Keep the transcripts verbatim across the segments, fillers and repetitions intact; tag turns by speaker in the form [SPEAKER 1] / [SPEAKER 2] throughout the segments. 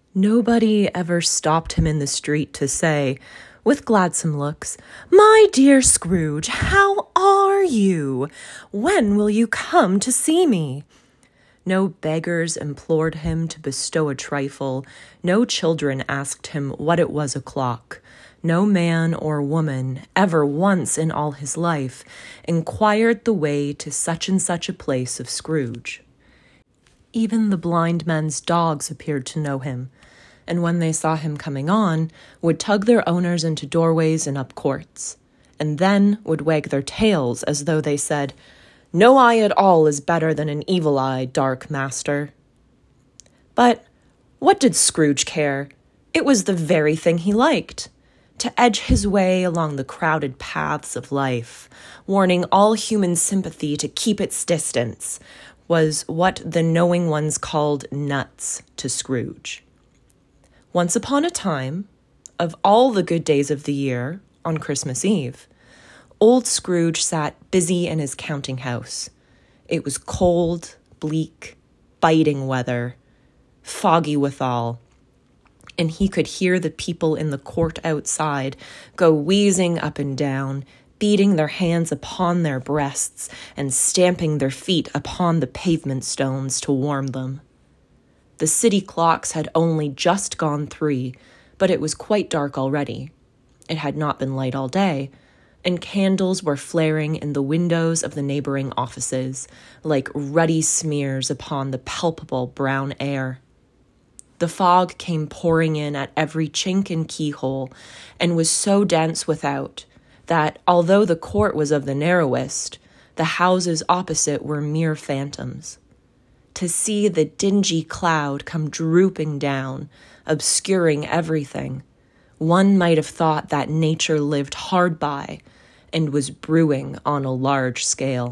[SPEAKER 1] Nobody ever stopped him in the street to say, with gladsome looks, "My dear Scrooge, how are you? When will you come to see me?" No beggars implored him to bestow a trifle. No children asked him what it was o'clock. No man or woman ever once in all his life inquired the way to such and such a place of Scrooge. Even the blind men's dogs appeared to know him, and when they saw him coming on, would tug their owners into doorways and up courts, and then would wag their tails as though they said, "No eye at all is better than an evil eye, dark master." But what did Scrooge care? It was the very thing he liked. To edge his way along the crowded paths of life, warning all human sympathy to keep its distance, was what the knowing ones called nuts to Scrooge. Once upon a time, of all the good days of the year, on Christmas Eve, old Scrooge sat busy in his counting house. It was cold, bleak, biting weather, foggy withal, and he could hear the people in the court outside go wheezing up and down, beating their hands upon their breasts and stamping their feet upon the pavement stones to warm them. The city clocks had only just gone three, but it was quite dark already. It had not been light all day, and candles were flaring in the windows of the neighboring offices, like ruddy smears upon the palpable brown air. The fog came pouring in at every chink and keyhole, and was so dense without that, although the court was of the narrowest, the houses opposite were mere phantoms. To see the dingy cloud come drooping down, obscuring everything, one might have thought that nature lived hard by and was brewing on a large scale.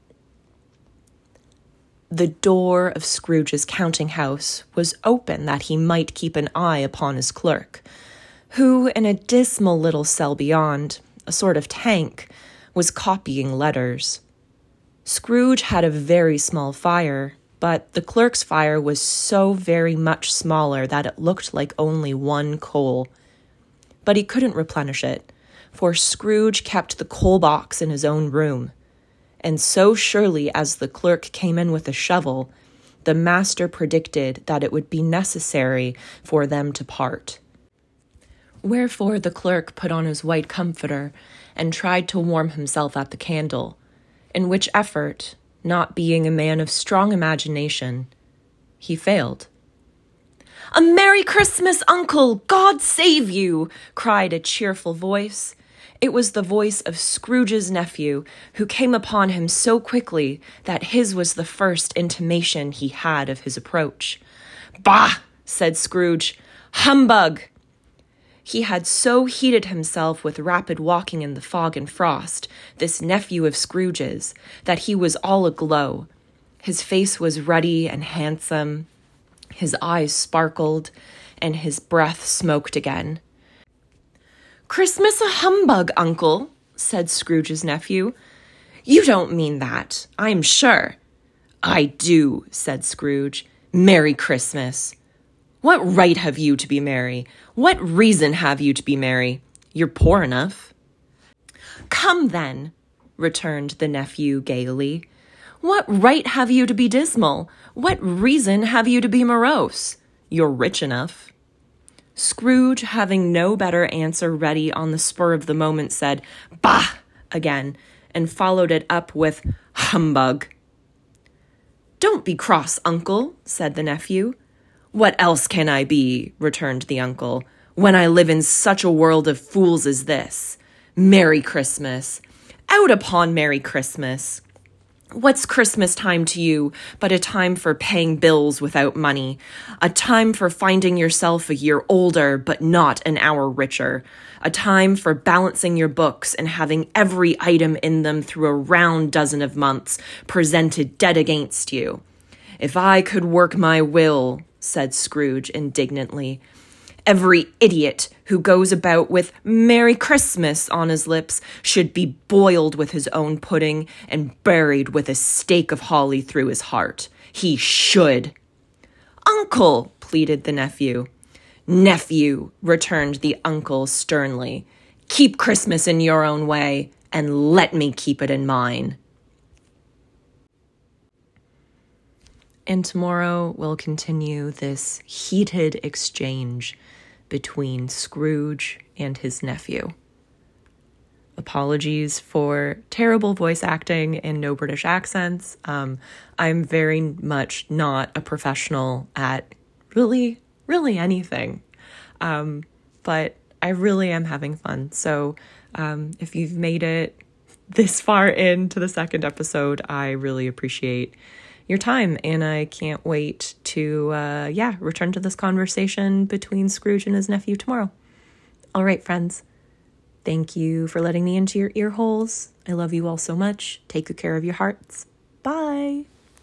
[SPEAKER 1] The door of Scrooge's counting house was open that he might keep an eye upon his clerk, who, in a dismal little cell beyond, a sort of tank, was copying letters. Scrooge had a very small fire, but the clerk's fire was so very much smaller that it looked like only one coal. But he couldn't replenish it, for Scrooge kept the coal box in his own room, and so surely as the clerk came in with a shovel, the master predicted that it would be necessary for them to part. Wherefore the clerk put on his white comforter and tried to warm himself at the candle, in which effort, not being a man of strong imagination, he failed. "A Merry Christmas, Uncle! God save you!" cried a cheerful voice. It was the voice of Scrooge's nephew, who came upon him so quickly that his was the first intimation he had of his approach. "Bah!" said Scrooge. "Humbug!" He had so heated himself with rapid walking in the fog and frost, this nephew of Scrooge's, that he was all aglow. His face was ruddy and handsome, his eyes sparkled, and his breath smoked again. "Christmas a humbug, Uncle," said Scrooge's nephew. "You don't mean that, I'm sure." "I do," said Scrooge. "Merry Christmas." "What right have you to be merry? What reason have you to be merry? You're poor enough." "Come, then," returned the nephew gaily. "What right have you to be dismal? What reason have you to be morose? You're rich enough." Scrooge, having no better answer ready on the spur of the moment, said, "Bah!" again, and followed it up with, "Humbug." "Don't be cross, Uncle," said the nephew. "What else can I be," returned the uncle, "when I live in such a world of fools as this? Merry Christmas! Out upon Merry Christmas! What's Christmas time to you but a time for paying bills without money, a time for finding yourself a year older but not an hour richer, a time for balancing your books and having every item in them through a round dozen of months presented dead against you? If I could work my will," said Scrooge indignantly, "every idiot who goes about with Merry Christmas on his lips should be boiled with his own pudding and buried with a stake of holly through his heart. He should." "Uncle," pleaded the nephew, "Nephew," returned the uncle sternly, "keep Christmas in your own way, and let me keep it in mine." And tomorrow we'll continue this heated exchange between Scrooge and his nephew. Apologies for terrible voice acting and no British accents. Um, I'm very much not a professional at really, really anything. Um, but I really am having fun. So um, if you've made it this far into the second episode, I really appreciate your time. And I can't wait to, uh, yeah, return to this conversation between Scrooge and his nephew tomorrow. All right, friends. Thank you for letting me into your ear holes. I love you all so much. Take good care of your hearts. Bye.